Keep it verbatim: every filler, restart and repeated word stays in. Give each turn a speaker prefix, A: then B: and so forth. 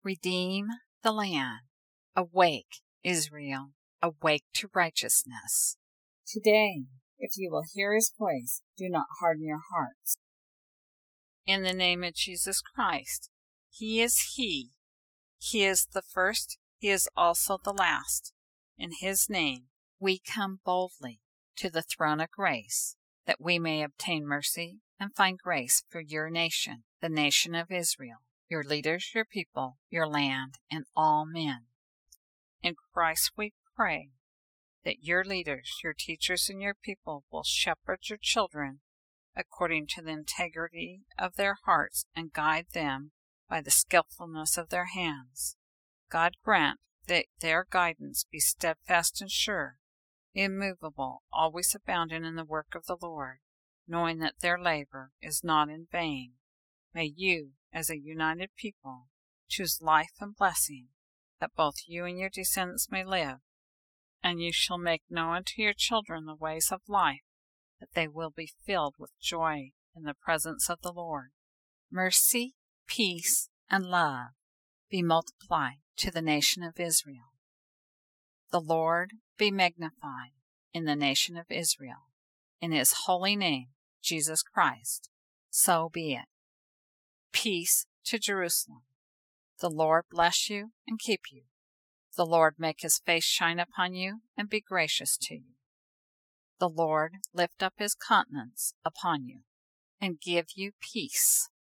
A: Redeem the land. Awake, Israel, awake to righteousness.
B: Today, if you will hear his voice, do not harden your hearts.
A: In the name of Jesus Christ, he is he. He is the first, he is also the last. In his name, we come boldly to the throne of grace, that we may obtain mercy and find grace for your nation, the nation of Israel, your leaders, your people, your land, and all men. In Christ we pray that your leaders, your teachers, and your people will shepherd your children according to the integrity of their hearts and guide them by the skillfulness of their hands. God grant that their guidance be steadfast and sure, immovable, always abounding in the work of the Lord, knowing that their labor is not in vain. May you, as a united people, choose life and blessing, that both you and your descendants may live, and you shall make known to your children the ways of life, that they will be filled with joy in the presence of the Lord. Mercy, peace, and love be multiplied to the nation of Israel. The Lord be magnified in the nation of Israel. In his holy name, Jesus Christ, so be it. Peace to Jerusalem. The Lord bless you and keep you. The Lord make his face shine upon you and be gracious to you. The Lord lift up his countenance upon you and give you peace.